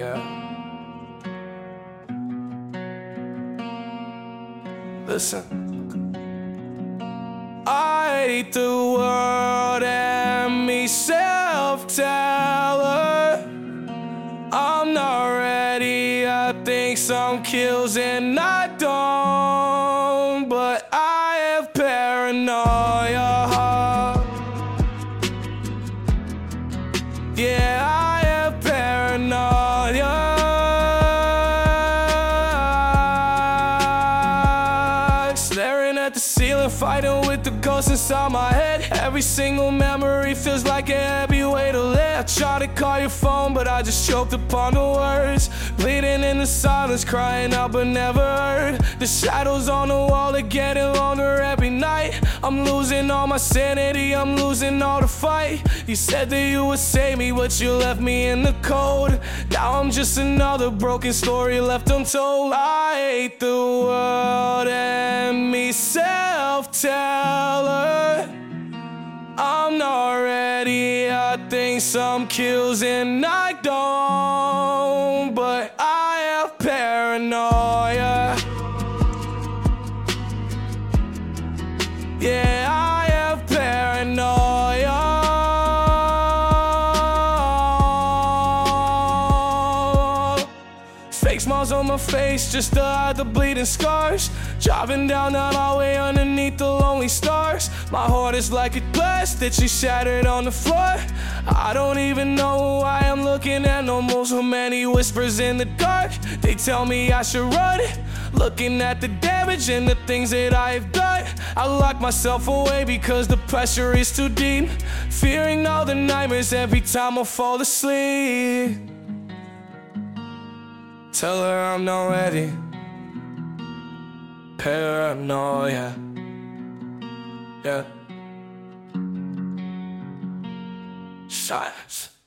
Yeah. Listen. I hate the world and me self-teller. I'm not ready, I think some kills and I don't. But I have paranoia. Yeah, I have paranoia. Staring at the ceiling, fighting with the ghosts inside my head. Every single memory feels like a heavy weight to lift. I tried to call your phone, but I just choked upon the words. Bleeding in the silence, crying out but never heard. The shadows on the wall are getting longer every night. I'm losing all my sanity, I'm losing all the fight. You said that you would save me, but you left me in the cold. Now I'm just another broken story left untold. I hate the world and me self-teller. I'm not ready, I think some kills and I don't. But I have paranoia. Yeah, I have paranoia. Fake smiles on my face just to hide the bleeding scars. Driving down that highway underneath the lonely stars. My heart is like a glass that you shattered on the floor. I don't even know who I am looking at no more. So many whispers in the dark, they tell me I should run. Looking at the damage and the things that I have done, I lock myself away because the pressure is too deep. Fearing all the nightmares every time I fall asleep. Tell her I'm not ready. Paranoia. Yeah. Silence.